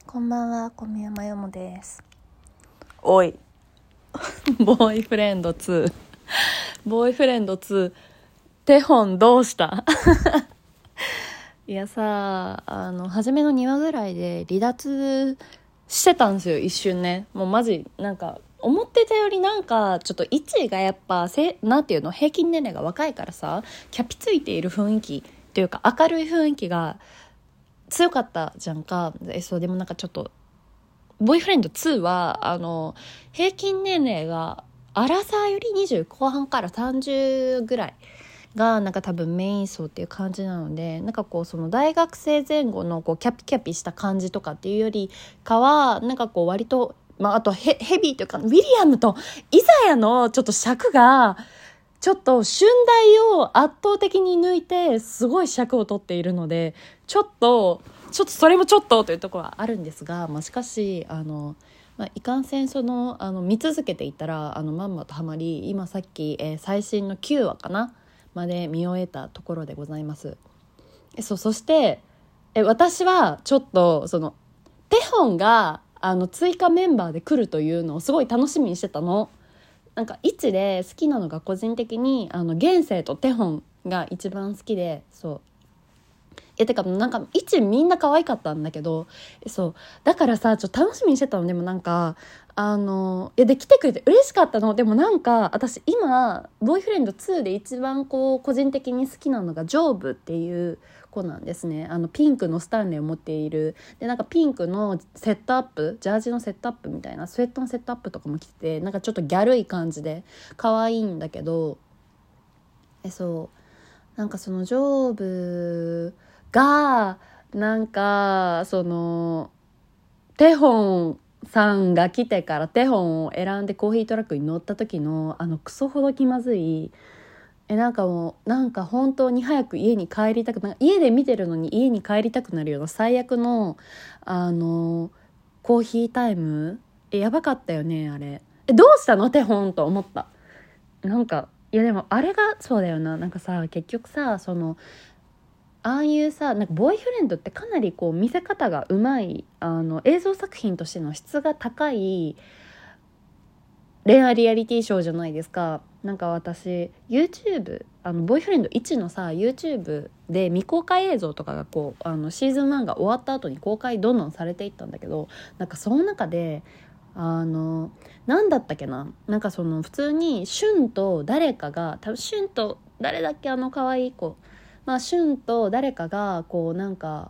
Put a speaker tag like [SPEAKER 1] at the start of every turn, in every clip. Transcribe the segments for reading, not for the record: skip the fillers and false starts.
[SPEAKER 1] こんばんは、小宮山よもです。
[SPEAKER 2] おいボーイフレンド2ボーイフレンド2テホンどうしたいやさ、初めの2話ぐらいで離脱してたんですよ、一瞬ね。もうマジなんか思ってたよりなんかちょっと位置がやっぱなんていうの、平均年齢が若いからさ、キャピついている雰囲気っていうか明るい雰囲気が強かったじゃんか。そうでもなんかちょっとボーイフレンド2は平均年齢がアラサーより20後半から30ぐらいがなんか多分メイン層っていう感じなので、なんかこうその大学生前後のこうキャピキャピした感じとかっていうよりかは、なんかこう割とあとヘビーというかウィリアムとイザヤのちょっと尺がちょっと春代を圧倒的に抜いてすごい尺を取っているので、ちょっとそれもちょっとというところはあるんですが、しかしいかんせん見続けていったらまんまとハマり、今さっき、最新の9話かなまで見終えたところでございます。そして私はちょっとテホンが追加メンバーで来るというのをすごい楽しみにしてたの。なんか一で好きなのが個人的に現世とテホンが一番好きで、てかなんか一みんな可愛かったんだけど、だからさちょっと楽しみにしてたの。でもなんかで来てくれて嬉しかったの。でもなんか私今ボーイフレンド2で一番こう個人的に好きなのがジョーブっていう子なんですね。ピンクのスタンレーを持っている。でなんかピンクのセットアップ、ジャージのセットアップみたいなスウェットのセットアップとかも着てて、なんかちょっとギャルい感じで可愛いんだけど、なんかそのジョーブがなんかテホンさんが来てからテホンを選んでコーヒートラックに乗った時のクソほど気まずい、なんか本当に早く家に帰りたく、なんか家で見てるのに家に帰りたくなるような最悪のコーヒータイム、やばかったよねあれ。どうしたのテホンと思った。なんかいやでもあれがそうだよな。なんかさ結局さああいうさなんかボーイフレンドってかなりこう見せ方がうまい映像作品としての質が高い恋愛リアリティショーじゃないですか。なんか私 YouTube ボーイフレンド1のさ YouTube で未公開映像とかがこうシーズン1が終わった後に公開どんどんされていったんだけど、なんかその中でなんだったっけな、なんか普通にシュンと誰かが多分シュンと誰だっけ可愛い子、シュンと誰かがこうなんか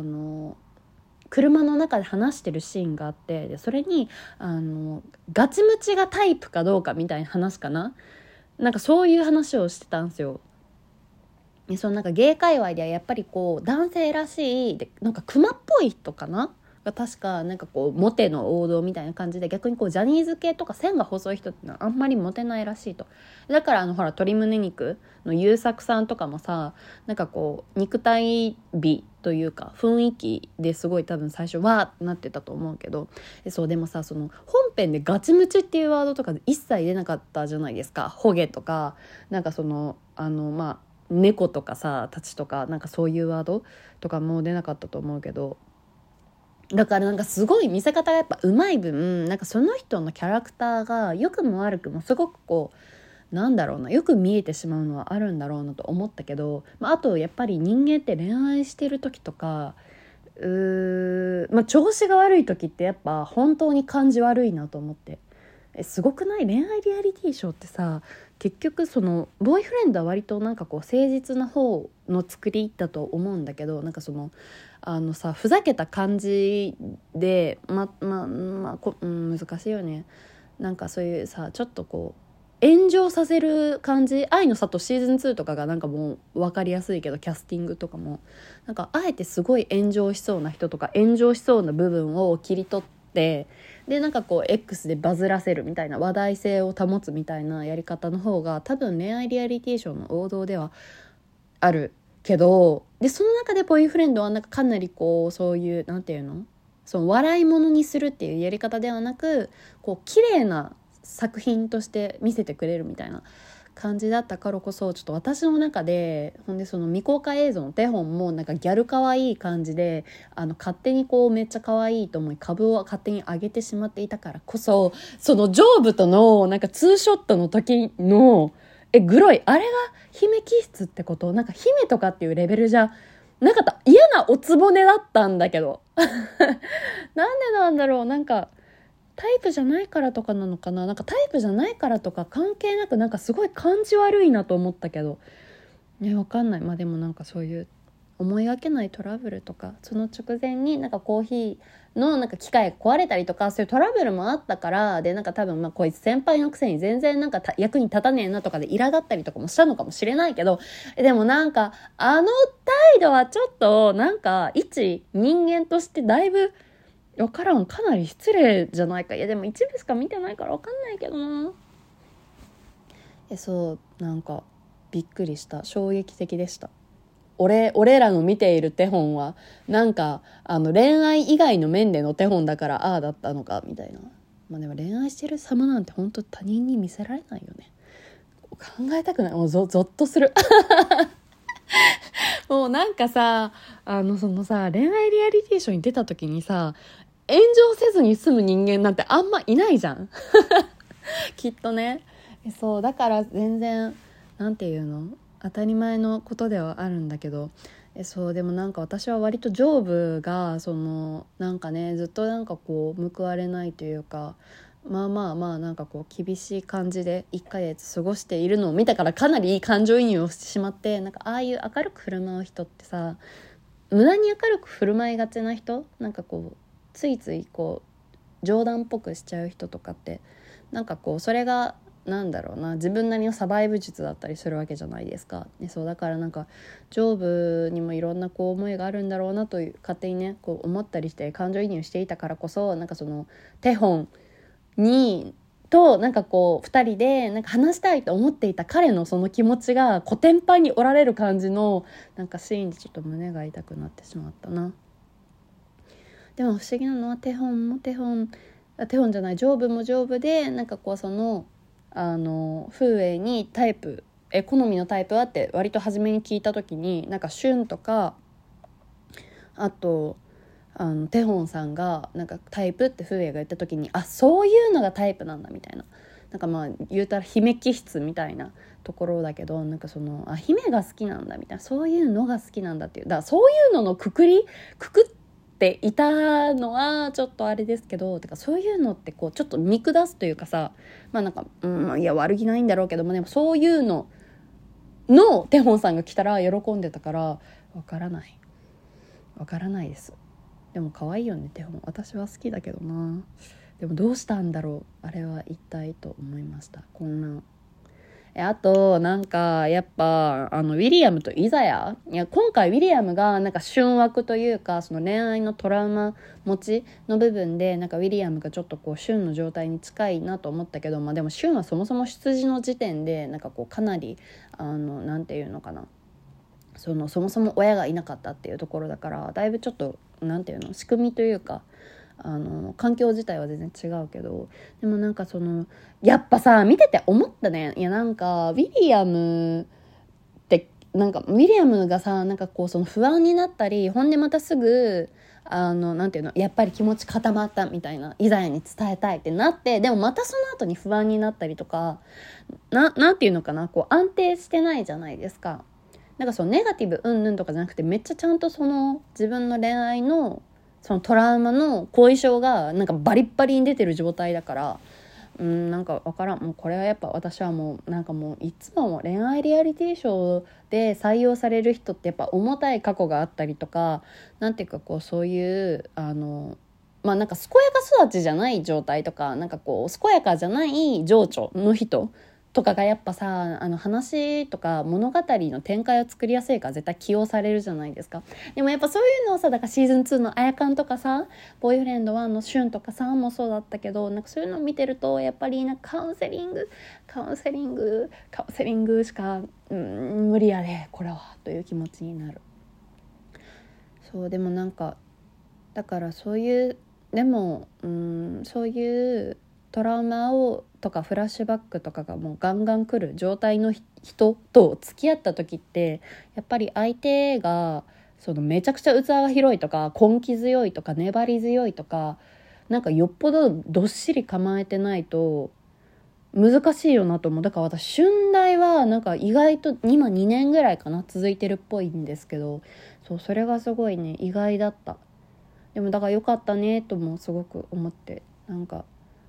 [SPEAKER 2] 車の中で話してるシーンがあって、でそれにガチムチがタイプかどうかみたいな話かな、なんかそういう話をしてたんですよ。でなんかゲイ界隈ではやっぱりこう男性らしいでなんかクマっぽい人かなが確かなんかこうモテの王道みたいな感じで、逆にこうジャニーズ系とか線が細い人ってのはあんまりモテないらしいと。だからほら鶏胸肉の優作さんとかもさ、なんかこう肉体美というか雰囲気ですごい多分最初わーってなってたと思うけど、でもさ本編でガチムチっていうワードとか一切出なかったじゃないですか。ホゲとかなんか猫とかさたちとかなんかそういうワードとかも出なかったと思うけど、だからなんかすごい見せ方がやっぱうまい分、なんかその人のキャラクターが良くも悪くもすごくこうなんだろうな、よく見えてしまうのはあるんだろうなと思ったけど、あとやっぱり人間って恋愛してる時とか調子が悪い時ってやっぱ本当に感じ悪いなと思って。すごくない？恋愛リアリティショーってさ、結局ボーイフレンドは割となんかこう誠実な方の作りだと思うんだけど、なんかふざけた感じで難しいよね。なんかそういうさちょっとこう炎上させる感じ、愛の里シーズン2とかがなんかもう分かりやすいけど、キャスティングとかもなんかあえてすごい炎上しそうな人とか炎上しそうな部分を切り取って、でなんかこう X でバズらせるみたいな、話題性を保つみたいなやり方の方が多分恋愛リアリティショーの王道ではあるけど、でその中でボーイフレンドはなんかかなりこうそういうなんていうの、笑い物にするっていうやり方ではなく、こう綺麗な作品として見せてくれるみたいな感じだったからこそちょっと私の中でほんでその未公開映像のテホンもなんかギャル可愛い感じで勝手にこうめっちゃ可愛いと思い株を勝手に上げてしまっていたからこそそのジョーブとのなんかツーショットの時のグロいあれが姫気質ってことなんか姫とかっていうレベルじゃなかった嫌なおつぼねだったんだけどなんでなんだろうなんかタイプじゃないからとかなのかななんかタイプじゃないからとか関係なくなんかすごい感じ悪いなと思ったけどねわかんないまあでもなんかそういう思いがけないトラブルとかその直前になんかコーヒーのなんか機械が壊れたりとかそういうトラブルもあったからでなんか多分まあこいつ先輩のくせに全然なんか役に立たねえなとかで苛立ったりとかもしたのかもしれないけどでもなんか態度はちょっとなんか一人間としてだいぶわからんかなり失礼じゃないかいやでも一部しか見てないからわかんないけどなそうなんかびっくりした衝撃的でした俺らの見ている手本はなんか恋愛以外の面での手本だからああだったのかみたいなまあでも恋愛してる様なんて本当他人に見せられないよね考えたくないもうゾッとするもうなんかさそのさ恋愛リアリティショーに出た時にさ炎上せずに済む人間なんてあんまいないじゃんきっとねそうだから全然なんていうの当たり前のことではあるんだけどそうでもなんか私は割と上部がそのなんかねずっとなんかこう報われないというかまあなんかこう厳しい感じで1ヶ月過ごしているのを見たからかなりいい感情移入をしてしまってなんかああいう明るく振る舞う人ってさ無駄に明るく振る舞いがちな人なんかこうついついこう冗談っぽくしちゃう人とかってなんかこうそれがなんだろうな自分なりのサバイブ術だったりするわけじゃないですか、そうだからなんか上部にもいろんなこう思いがあるんだろうなという勝手にねこう思ったりして感情移入していたからこそなんかその手本にとなんかこう2人でなんか話したいと思っていた彼のその気持ちがコテンパンにおられる感じのなんかシーンでちょっと胸が痛くなってしまったな。でも不思議なのは手本じゃない上部も上部でなんかこうその風営にタイプ好みのタイプはって割と初めに聞いた時になんか旬とかあとテホンさんがなんかタイプって風営が言った時にそういうのがタイプなんだみたいななんかまあ言うたら姫気質みたいなところだけどなんかその姫が好きなんだみたいなそういうのが好きなんだっていうだからそういうののくくっていたのはちょっとあれですけどてかそういうのってこうちょっと見下すというかさまあなんかいや悪気ないんだろうけどもでもそういうのテホンさんが来たら喜んでたからわからないです。でも可愛いよねテホン私は好きだけどなでもどうしたんだろうあれは一体と思いました混乱あとなんかやっぱウィリアムとイザヤ今回ウィリアムがなんか瞬枠というかその恋愛のトラウマ持ちの部分でなんかウィリアムがちょっとこう瞬の状態に近いなと思ったけどでも瞬はそもそも出自の時点でなんかこうかなりなんていうのかなそもそも親がいなかったっていうところだからだいぶちょっとなんていうの仕組みというか環境自体は全然違うけどでもなんかそのやっぱさ見てて思ったねいやなんかウィリアムってなんかウィリアムがさなんかこうその不安になったりほんでまたすぐなんていうのやっぱり気持ち固まったみたいなイザヤに伝えたいってなってでもまたその後に不安になったりとかなんていうのかなこう安定してないじゃないですかなんかそのネガティブうんぬんとかじゃなくてめっちゃちゃんとその自分の恋愛のそのトラウマの後遺症がなんかバリッバリに出てる状態だからなんか分からんもうこれはやっぱ私はもうなんかもういつも恋愛リアリティショーで採用される人ってやっぱ重たい過去があったりとかなんていうかこうそういうまあなんか健やか育ちじゃない状態とかなんかこう健やかじゃない情緒の人とかがやっぱさ話とか物語の展開を作りやすいから絶対起用されるじゃないですかでもやっぱそういうのをさだからシーズン2のあやかんとかさボーイフレンド1のシュンとかさもそうだったけどなんかそういうのを見てるとやっぱりなんかカウンセリングしか無理やでこれはという気持ちになるそうでもなんかだからそういうでもそういうトトラウマとかフラッシュバックとかがもうガンガン来る状態の人と付き合った時って、やっぱり相手がそのめちゃくちゃ器が広いとか根気強いとか粘り強いとか、なんかよっぽどどっしり構えてないと難しいよなと思う。だから私春大はなんか意外と今2年ぐらいかな続いてるっぽいんですけど、それがすごいね意外だった。でもだから良かったねともすごく思って、なんか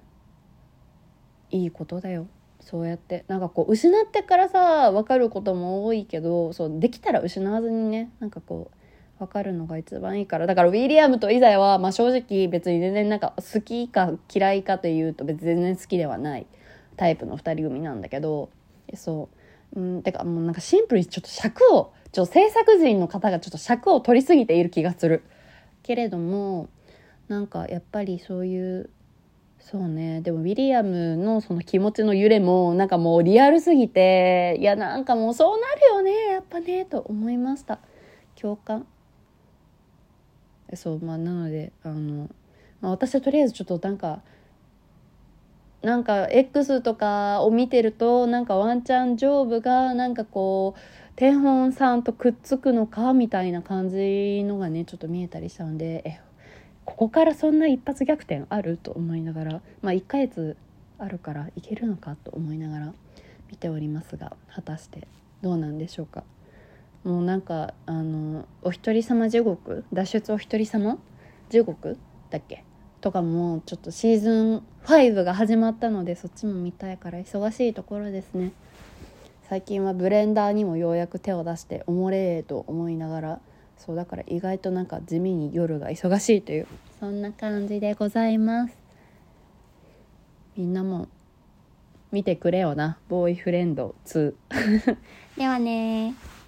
[SPEAKER 2] いいことだよ。そうやってなんかこう失ってからさ分かることも多いけど、そうできたら失わずにね、なんかこう分かるのが一番いいから。だからウィリアムとイザヤは、まあ、正直別に全然なんか好きか嫌いかというと別に全然好きではないタイプの2人組なんだけど、てかもうなんかシンプルにちょっと制作陣の方がちょっと尺を取りすぎている気がするけれども、なんかやっぱりそういうそうね。でもウィリアムのその気持ちの揺れもなんかもうリアルすぎて、いやなんかもうそうなるよねやっぱねと思いました。共感。なので私はとりあえずちょっとなんか X とかを見てると、なんかワンチャンジョブがなんかこうテホンさんとくっつくのかみたいな感じのがねちょっと見えたりしたんで、ここからそんな一発逆転あると思いながら、1ヶ月あるからいけるのかと思いながら見ておりますが、果たしてどうなんでしょうか。もうなんかお一人様地獄、脱出お一人様地獄だっけとかもちょっとシーズン5が始まったので、そっちも見たいから忙しいところですね。最近はブレンダーにもようやく手を出しておもれーと思いながら、だから意外となんか地味に夜が忙しいという、そんな感じでございます。みんなも見てくれよな、ボーイフレンド2 ではね。